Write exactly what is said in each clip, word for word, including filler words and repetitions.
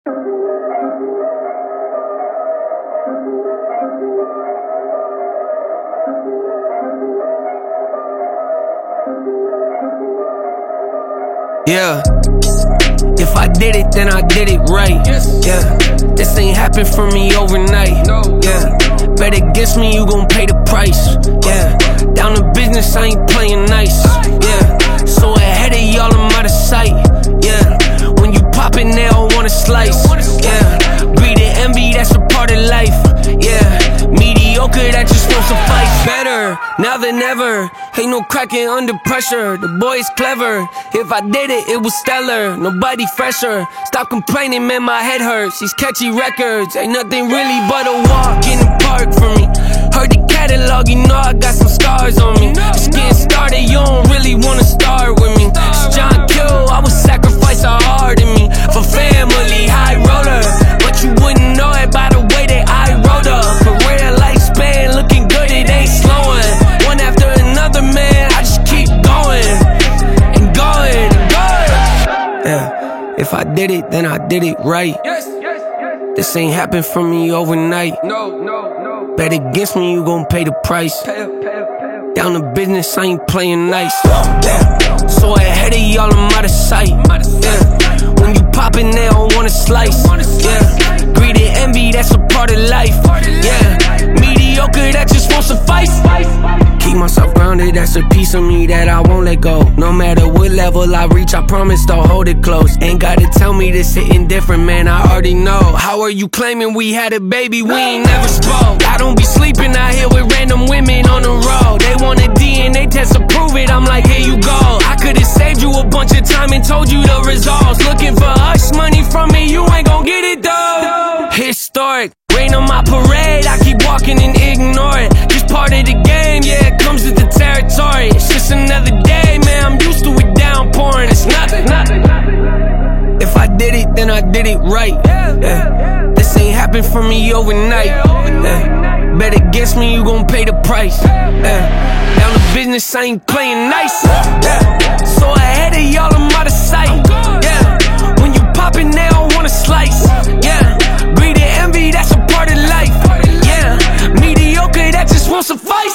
Yeah. If I did it, then I did it right. Yeah. This ain't happen for me overnight. Yeah. Bet against me, you gon' pay the price. Yeah. Down to business, I ain't playing nice. Yeah. So ahead of y'all, I'm out of sight. Yeah. When you poppin', they all wanna slice. Yeah. Greed and envy, that's a part of life. Yeah. Mediocre, that just won't suffice. Better now than ever. Ain't no cracking under pressure. The boy is clever. If I did it, it was stellar. Nobody fresher. Stop complaining, man, my head hurts. These catchy records ain't nothing really but a walk in the park for me. Heard the catalog, you know I got some scars on me. Just getting started, you don't really wanna start with me. It's John Kill, I would sacrifice a heart in me for family, high roller. But you wouldn't know it by the way that I wrote up. Career lifespan looking good, it ain't slowing. One after another, man, I just keep going and going and going. Yeah, if I did it, then I did it right. This ain't happen for me overnight. No, no, no. Bet against me, you gon' pay the price. Down to business, I ain't playing nice. Yeah. So ahead of y'all, I'm out of sight. Yeah. When you poppin', they don't wanna slice. Yeah. Greed and envy, that's a part of life. Yeah. Mediocre, that just won't suffice. Keep myself grounded, that's a piece of me that I won't let go. No matter what level I reach, I promise to hold it close. Ain't gotta tell me this hitting different, man, I already know. How are you claiming we had a baby, we ain't never spoke? I don't be sleeping out here with random women on the road. They want a D N A test to prove it, I'm like, here you go. I could've saved you a bunch of time and told you the results. Looking for hush money from me, you ain't gon' get it though. Historic, rain on my parade, I keep walking and ignore it. Just part of the game, yeah, it comes with the territory. It's just another day, man, I'm used to it downpouring. It's nothing, nothing. If I did it, then I did it right. Yeah. This ain't happen for me overnight. Yeah. Bet against me, you gon' pay the price. Yeah. Down to business, I ain't playing nice. Yeah. So ahead of y'all, I'm out of sight. Yeah. When you poppin', they don't wanna slice. Yeah. Greed and envy, that's a part of life. Yeah. Mediocre, that just won't suffice.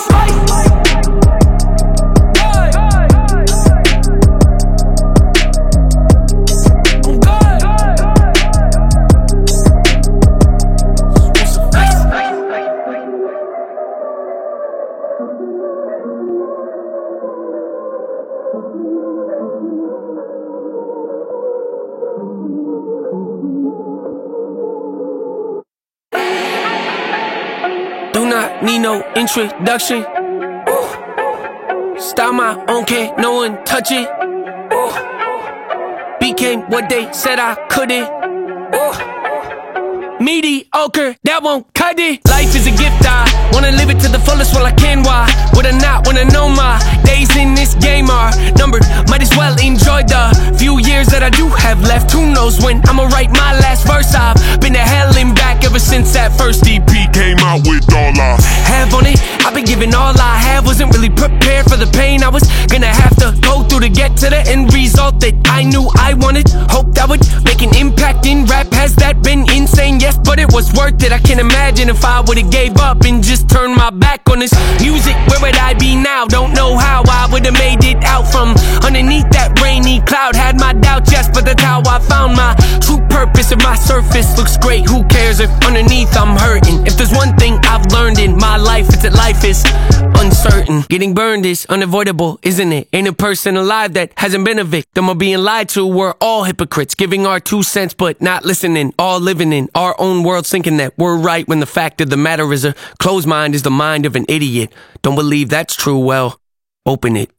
Do not need no introduction. Ooh. Style my own, can't no one touch it. Ooh. Became what they said I couldn't. Ooh. Mediocre, that won't cut it. Life is a gift, I wanna live it to the fullest while I can. Why would I not wanna know my days in this game are numbered? Might as well enjoy the few years that I do have left. Who knows when I'ma write my last verse? I've been to hell and back ever since that first E P came out with all I have on it. I've been giving all I have, wasn't really prepared for the pain I was gonna have to go through to get to the end result that I knew I wanted. Hoped I would make an impact in rap. Has that been insane? Yes, but it was worth it. I can't imagine if I would've gave up and just turned my back on this music. Where would I be now? Don't know how I would've made it out from underneath that rainy cloud. Had my doubts, yes, but that's how I found my true purpose. If my surface looks great, who cares if underneath I'm hurting? If there's one thing I've learned in my life, it's that life is uncertain. Getting burned is unavoidable, isn't it? Ain't a person alive that hasn't been a victim of being lied to. We're all hypocrites, giving our two cents but not listening. All living in our own world, thinking that we're right when the fact of the matter is a closed mind is the mind of an idiot. Don't believe that's true? Well, open it.